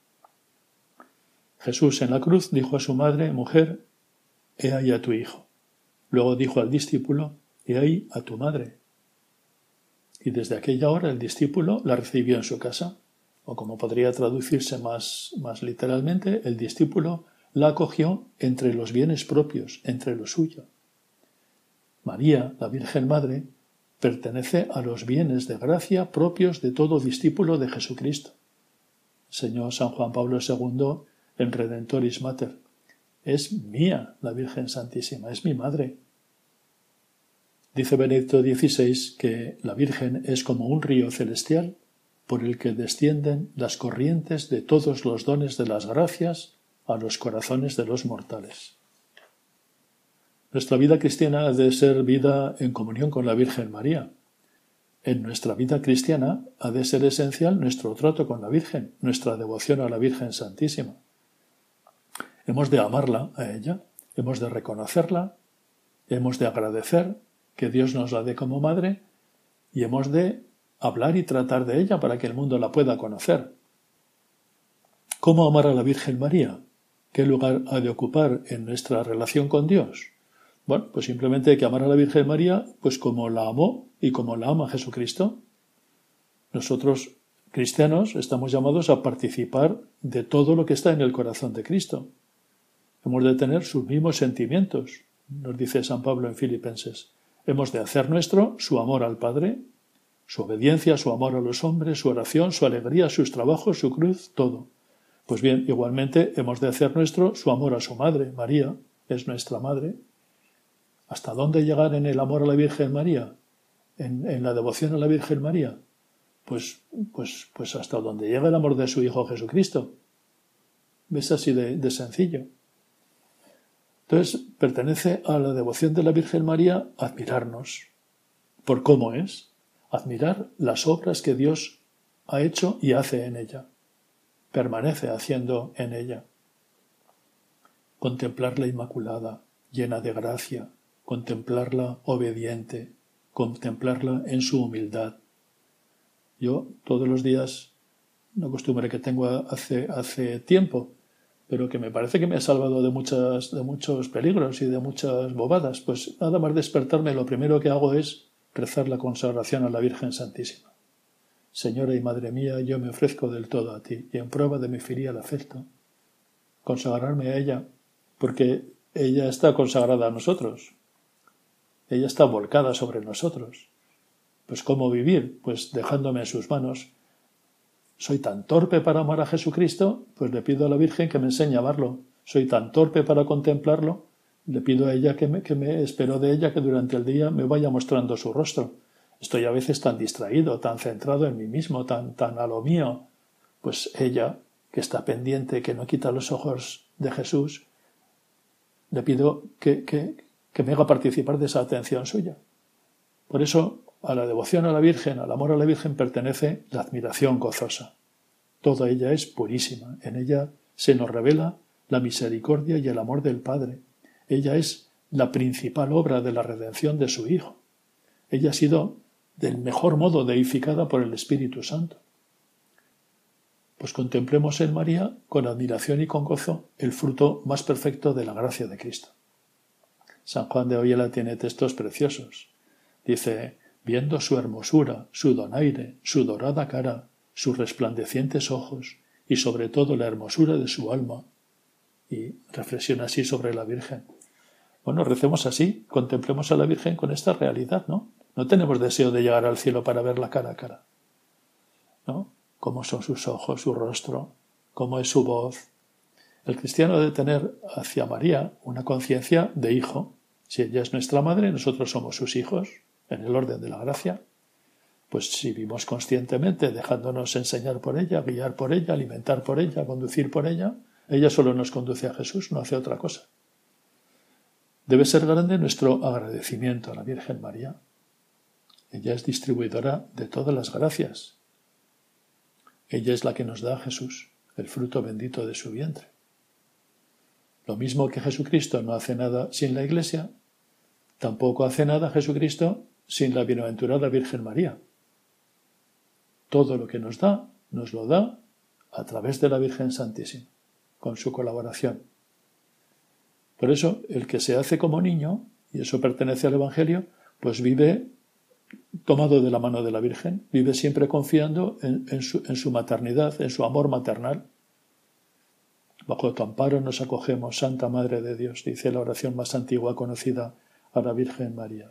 Jesús en la cruz dijo a su madre: mujer, he ahí a tu hijo. Luego dijo al discípulo: he ahí a tu madre. Y desde aquella hora el discípulo la recibió en su casa, o como podría traducirse más, más literalmente, el discípulo la acogió entre los bienes propios, entre lo suyo. María, la Virgen Madre, pertenece a los bienes de gracia propios de todo discípulo de Jesucristo. Señor San Juan Pablo segundo, en Redentoris Mater: es mía la Virgen Santísima, es mi madre. Dice Benedicto dieciséis que la Virgen es como un río celestial por el que descienden las corrientes de todos los dones de las gracias a los corazones de los mortales. Nuestra vida cristiana ha de ser vida en comunión con la Virgen María. En nuestra vida cristiana ha de ser esencial nuestro trato con la Virgen, nuestra devoción a la Virgen Santísima. Hemos de amarla a ella, hemos de reconocerla, hemos de agradecer que Dios nos la dé como madre y hemos de hablar y tratar de ella para que el mundo la pueda conocer. ¿Cómo amar a la Virgen María? ¿Qué lugar ha de ocupar en nuestra relación con Dios? Bueno, pues simplemente hay que amar a la Virgen María pues como la amó y como la ama Jesucristo. Nosotros, cristianos, estamos llamados a participar de todo lo que está en el corazón de Cristo. Hemos de tener sus mismos sentimientos, nos dice San Pablo en Filipenses. Hemos de hacer nuestro su amor al Padre, su obediencia, su amor a los hombres, su oración, su alegría, sus trabajos, su cruz, todo. Pues bien, igualmente hemos de hacer nuestro su amor a su Madre. María es nuestra Madre. ¿Hasta dónde llegar en el amor a la Virgen María? ¿En, en la devoción a la Virgen María? Pues, pues, pues hasta donde llega el amor de su Hijo Jesucristo. ¿Ves? Así de, de sencillo. Entonces, pertenece a la devoción de la Virgen María admirarnos por cómo es, admirar las obras que Dios ha hecho y hace en ella, permanece haciendo en ella. Contemplarla inmaculada, llena de gracia, contemplarla obediente, contemplarla en su humildad. Yo todos los días, una costumbre que tengo hace, hace tiempo, pero que me parece que me ha salvado de, muchas, de muchos peligros y de muchas bobadas, pues nada más despertarme lo primero que hago es rezar la consagración a la Virgen Santísima. Señora y Madre mía, yo me ofrezco del todo a ti y en prueba de mi filial afecto, consagrarme a ella, porque ella está consagrada a nosotros, ella está volcada sobre nosotros. Pues ¿cómo vivir? Pues dejándome en sus manos. ¿Soy tan torpe para amar a Jesucristo? Pues le pido a la Virgen que me enseñe a amarlo. ¿Soy tan torpe para contemplarlo? Le pido a ella que me, que me espero de ella que durante el día me vaya mostrando su rostro. Estoy a veces tan distraído, tan centrado en mí mismo, tan, tan a lo mío. Pues ella, que está pendiente, que no quita los ojos de Jesús, le pido que, que, que me haga participar de esa atención suya. Por eso, a la devoción a la Virgen, al amor a la Virgen, pertenece la admiración gozosa. Toda ella es purísima. En ella se nos revela la misericordia y el amor del Padre. Ella es la principal obra de la redención de su Hijo. Ella ha sido del mejor modo deificada por el Espíritu Santo. Pues contemplemos en María con admiración y con gozo el fruto más perfecto de la gracia de Cristo. San Juan de Oyela tiene textos preciosos. Dice, viendo su hermosura, su donaire, su dorada cara, sus resplandecientes ojos y sobre todo la hermosura de su alma, y reflexiona así sobre la Virgen. Bueno, recemos así, contemplemos a la Virgen con esta realidad, ¿no? No tenemos deseo de llegar al cielo para verla cara a cara, ¿no? Cómo son sus ojos, su rostro, cómo es su voz. El cristiano debe tener hacia María una conciencia de hijo. Si ella es nuestra madre, nosotros somos sus hijos, en el orden de la gracia. Pues si vivimos conscientemente, dejándonos enseñar por ella, guiar por ella, alimentar por ella, conducir por ella, ella solo nos conduce a Jesús, no hace otra cosa. Debe ser grande nuestro agradecimiento a la Virgen María. Ella es distribuidora de todas las gracias. Ella es la que nos da a Jesús, el fruto bendito de su vientre. Lo mismo que Jesucristo no hace nada sin la Iglesia, tampoco hace nada Jesucristo sin la bienaventurada Virgen María. Todo lo que nos da, nos lo da a través de la Virgen Santísima, con su colaboración. Por eso, el que se hace como niño, y eso pertenece al Evangelio, pues vive tomado de la mano de la Virgen, vive siempre confiando en, en, su, en su maternidad, en su amor maternal. Bajo tu amparo nos acogemos, Santa Madre de Dios, dice la oración más antigua conocida a la Virgen María.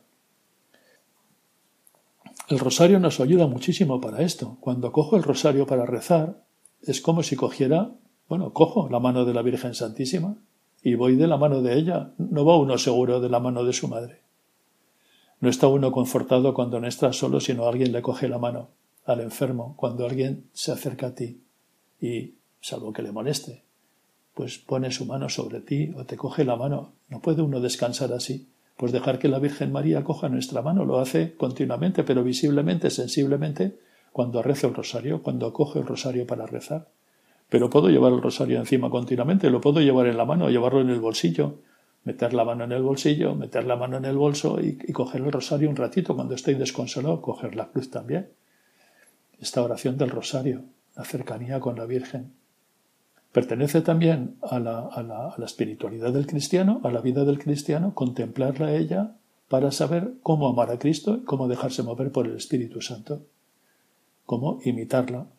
El rosario nos ayuda muchísimo para esto. Cuando cojo el rosario para rezar, es como si cogiera, bueno, cojo la mano de la Virgen Santísima y voy de la mano de ella. No va uno seguro de la mano de su madre. No está uno confortado cuando no está solo, sino alguien le coge la mano al enfermo, cuando alguien se acerca a ti y, salvo que le moleste, pues pone su mano sobre ti o te coge la mano. No puede uno descansar así. Pues dejar que la Virgen María coja nuestra mano, lo hace continuamente, pero visiblemente, sensiblemente, cuando rezo el rosario, cuando coge el rosario para rezar. Pero puedo llevar el rosario encima continuamente, lo puedo llevar en la mano, llevarlo en el bolsillo, meter la mano en el bolsillo, meter la mano en el bolso y, y coger el rosario un ratito. Cuando estoy desconsolado, coger la cruz también. Esta oración del rosario, la cercanía con la Virgen, pertenece también a la, a, la, a la espiritualidad del cristiano, a la vida del cristiano, contemplarla a ella para saber cómo amar a Cristo y cómo dejarse mover por el Espíritu Santo, cómo imitarla.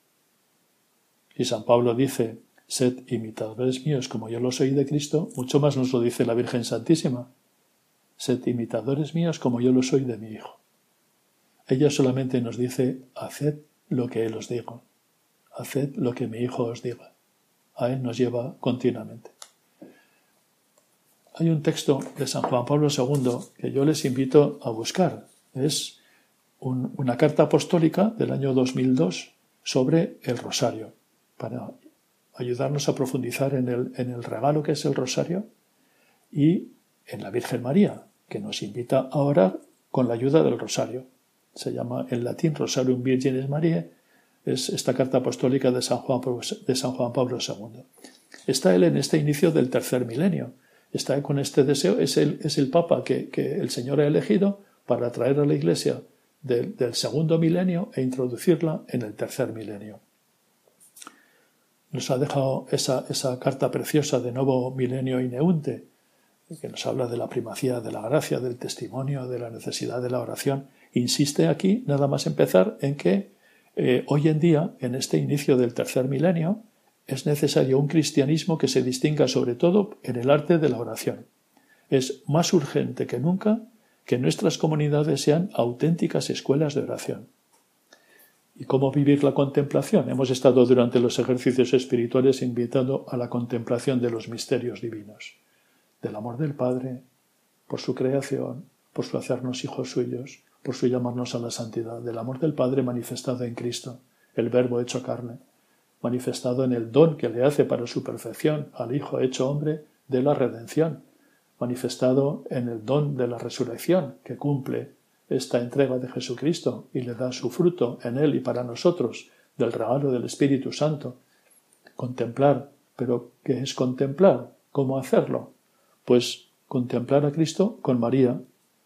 Y San Pablo dice, sed imitadores míos como yo lo soy de Cristo, mucho más nos lo dice la Virgen Santísima, sed imitadores míos como yo lo soy de mi Hijo. Ella solamente nos dice, haced lo que Él os diga, haced lo que mi Hijo os diga. A Él nos lleva continuamente. Hay un texto de San Juan Pablo segundo que yo les invito a buscar. Es un, una carta apostólica del año dos mil dos sobre el rosario, para ayudarnos a profundizar en el, en el regalo que es el rosario y en la Virgen María, que nos invita a orar con la ayuda del rosario. Se llama en latín Rosarium Virginis Mariae. Es esta carta apostólica de San Juan, de San Juan Pablo segundo. Está él en este inicio del tercer milenio. Está con este deseo. Es el, es el Papa que, que el Señor ha elegido para traer a la Iglesia del, del segundo milenio e introducirla en el tercer milenio. Nos ha dejado esa, esa carta preciosa de Novo Milenio Ineunte, que nos habla de la primacía de la gracia, del testimonio, de la necesidad de la oración. Insiste aquí, nada más empezar, en que Eh, hoy en día, en este inicio del tercer milenio, es necesario un cristianismo que se distinga sobre todo en el arte de la oración. Es más urgente que nunca que nuestras comunidades sean auténticas escuelas de oración. ¿Y cómo vivir la contemplación? Hemos estado durante los ejercicios espirituales invitando a la contemplación de los misterios divinos, del amor del Padre, por su creación, por su hacernos hijos suyos, por su llamarnos a la santidad, del amor del Padre manifestado en Cristo, el Verbo hecho carne, manifestado en el don que le hace para su perfección al Hijo hecho hombre de la redención, manifestado en el don de la resurrección que cumple esta entrega de Jesucristo y le da su fruto en él y para nosotros del regalo del Espíritu Santo. Contemplar, pero ¿qué es contemplar? ¿Cómo hacerlo? Pues contemplar a Cristo con María,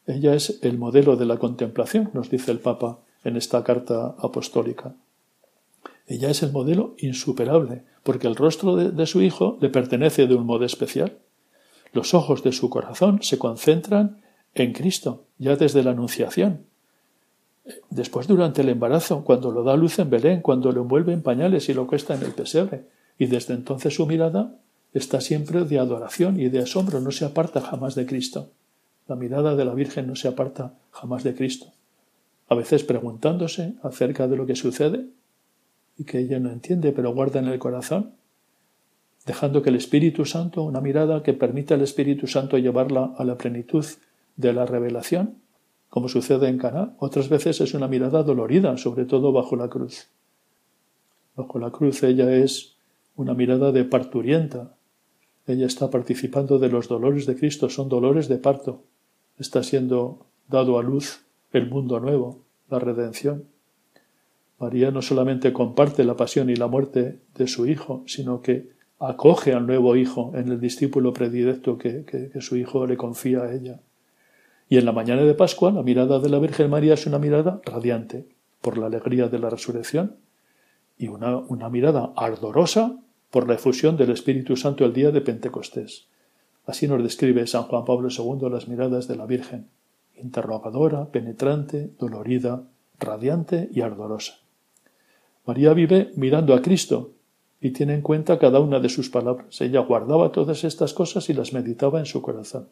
Ella es el modelo de la contemplación, nos dice el Papa en esta carta apostólica. Ella es el modelo insuperable, porque el rostro de, de su hijo le pertenece de un modo especial. Los ojos de su corazón se concentran en Cristo, ya desde la Anunciación. Después, durante el embarazo, cuando lo da a luz en Belén, cuando lo envuelve en pañales y lo cuesta en el pesebre. Y desde entonces su mirada está siempre de adoración y de asombro, no se aparta jamás de Cristo. La mirada de la Virgen no se aparta jamás de Cristo. A veces preguntándose acerca de lo que sucede y que ella no entiende, pero guarda en el corazón, dejando que el Espíritu Santo, una mirada que permita al Espíritu Santo llevarla a la plenitud de la revelación, como sucede en Caná. Otras veces es una mirada dolorida, sobre todo bajo la cruz. Bajo la cruz ella es una mirada de parturienta. Ella está participando de los dolores de Cristo, son dolores de parto. Está siendo dado a luz el mundo nuevo, la redención. María no solamente comparte la pasión y la muerte de su hijo, sino que acoge al nuevo hijo en el discípulo predilecto que, que, que su hijo le confía a ella. Y en la mañana de Pascua, la mirada de la Virgen María es una mirada radiante por la alegría de la resurrección y una, una mirada ardorosa por la efusión del Espíritu Santo el día de Pentecostés. Así nos describe San Juan Pablo segundo las miradas de la Virgen: interrogadora, penetrante, dolorida, radiante y ardorosa. María vive mirando a Cristo y tiene en cuenta cada una de sus palabras. Ella guardaba todas estas cosas y las meditaba en su corazón.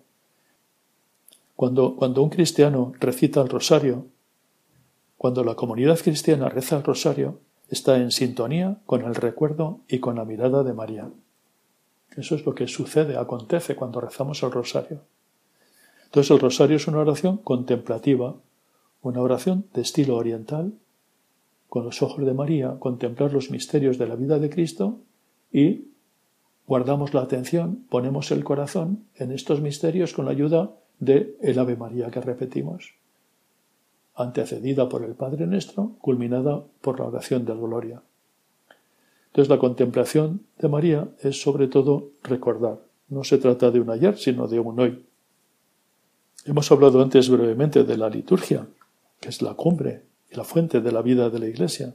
Cuando, cuando un cristiano recita el rosario, cuando la comunidad cristiana reza el rosario, está en sintonía con el recuerdo y con la mirada de María. Eso es lo que sucede, acontece cuando rezamos el rosario. Entonces el rosario es una oración contemplativa, una oración de estilo oriental, con los ojos de María, contemplar los misterios de la vida de Cristo y guardamos la atención, ponemos el corazón en estos misterios con la ayuda de el Ave María que repetimos, antecedida por el Padre Nuestro, culminada por la oración del Gloria. Entonces la contemplación de María es sobre todo recordar. No se trata de un ayer, sino de un hoy. Hemos hablado antes brevemente de la liturgia, que es la cumbre y la fuente de la vida de la Iglesia.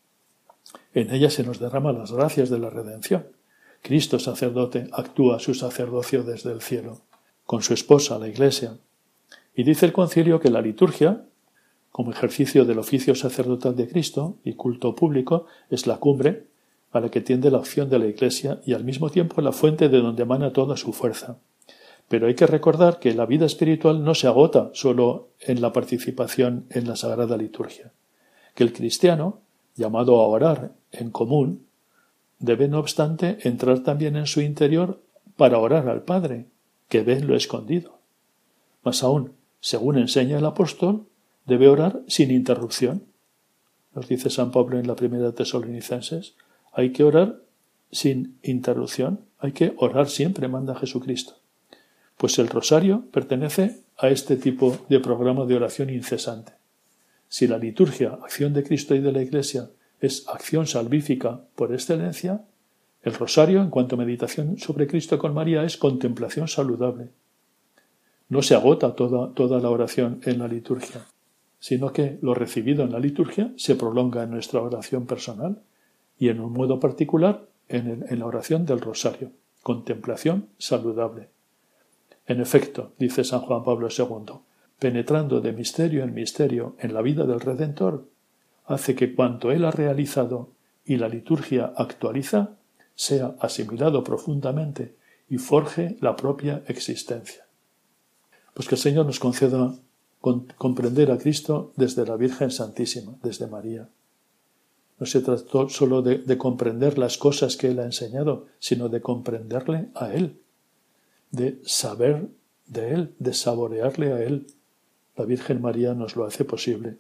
En ella se nos derraman las gracias de la redención. Cristo sacerdote actúa su sacerdocio desde el cielo, con su esposa, la Iglesia. Y dice el concilio que la liturgia, como ejercicio del oficio sacerdotal de Cristo y culto público, es la cumbre a la que tiende la acción de la Iglesia y al mismo tiempo la fuente de donde emana toda su fuerza. Pero hay que recordar que la vida espiritual no se agota solo en la participación en la Sagrada Liturgia, que el cristiano, llamado a orar en común, debe no obstante entrar también en su interior para orar al Padre, que ve en lo escondido. Más aún, según enseña el apóstol, debe orar sin interrupción. Nos dice San Pablo en la primera Tesalonicenses, hay que orar sin interrupción, hay que orar siempre, manda Jesucristo. Pues el rosario pertenece a este tipo de programa de oración incesante. Si la liturgia, acción de Cristo y de la Iglesia, es acción salvífica por excelencia, el rosario, en cuanto a meditación sobre Cristo con María, es contemplación saludable. No se agota toda, toda la oración en la liturgia, sino que lo recibido en la liturgia se prolonga en nuestra oración personal y en un modo particular en, el, en la oración del rosario. Contemplación saludable. En efecto, dice San Juan Pablo segundo, penetrando de misterio en misterio en la vida del Redentor, hace que cuanto él ha realizado y la liturgia actualiza, sea asimilado profundamente y forje la propia existencia. Pues que el Señor nos conceda con, comprender a Cristo desde la Virgen Santísima, desde María. No se trató solo de, de comprender las cosas que Él ha enseñado, sino de comprenderle a Él, de saber de Él, de saborearle a Él. La Virgen María nos lo hace posible.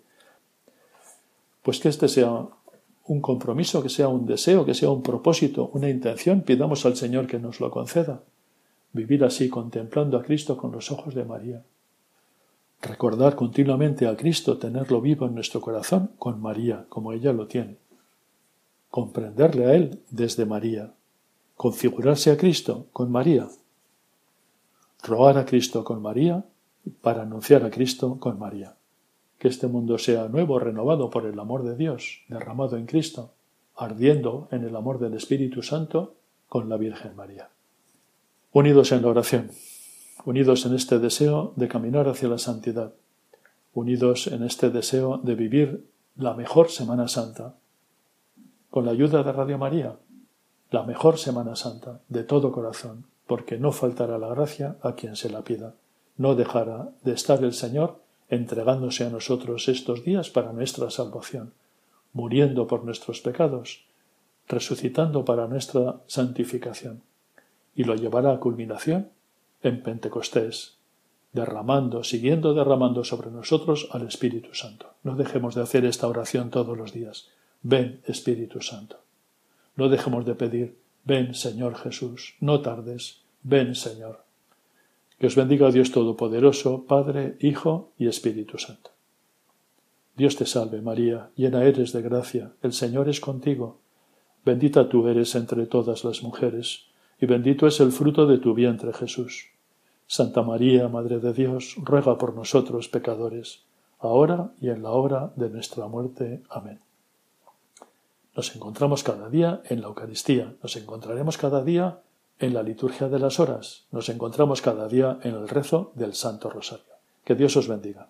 Pues que este sea un compromiso, que sea un deseo, que sea un propósito, una intención, pidamos al Señor que nos lo conceda. Vivir así, contemplando a Cristo con los ojos de María. Recordar continuamente a Cristo, tenerlo vivo en nuestro corazón con María, como ella lo tiene. Comprenderle a Él desde María. Configurarse a Cristo con María. Rogar a Cristo con María para anunciar a Cristo con María. Que este mundo sea nuevo, renovado por el amor de Dios, derramado en Cristo, ardiendo en el amor del Espíritu Santo con la Virgen María. Unidos en la oración, unidos en este deseo de caminar hacia la santidad, unidos en este deseo de vivir la mejor Semana Santa, con la ayuda de Radio María, la mejor Semana Santa de todo corazón, porque no faltará la gracia a quien se la pida. No dejará de estar el Señor entregándose a nosotros estos días para nuestra salvación, muriendo por nuestros pecados, resucitando para nuestra santificación, y lo llevará a culminación en Pentecostés, derramando, siguiendo derramando sobre nosotros al Espíritu Santo. No dejemos de hacer esta oración todos los días. Ven, Espíritu Santo. No dejemos de pedir, ven, Señor Jesús. No tardes, ven, Señor. Que os bendiga Dios Todopoderoso, Padre, Hijo y Espíritu Santo. Dios te salve, María, llena eres de gracia, el Señor es contigo. Bendita tú eres entre todas las mujeres, y bendito es el fruto de tu vientre, Jesús. Santa María, Madre de Dios, ruega por nosotros pecadores, ahora y en la hora de nuestra muerte. Amén. Nos encontramos cada día en la Eucaristía, nos encontraremos cada día en la liturgia de las horas, nos encontramos cada día en el rezo del Santo Rosario. Que Dios os bendiga.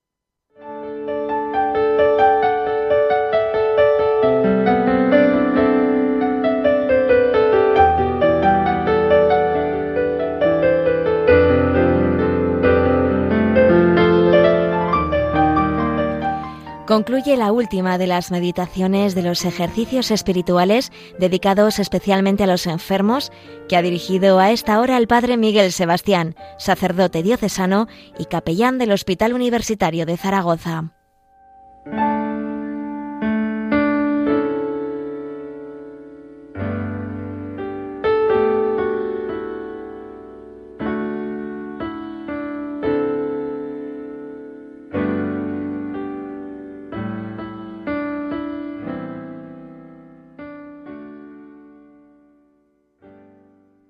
Concluye la última de las meditaciones de los ejercicios espirituales dedicados especialmente a los enfermos que ha dirigido a esta hora el Padre Miguel Sebastián, sacerdote diocesano y capellán del Hospital Universitario de Zaragoza.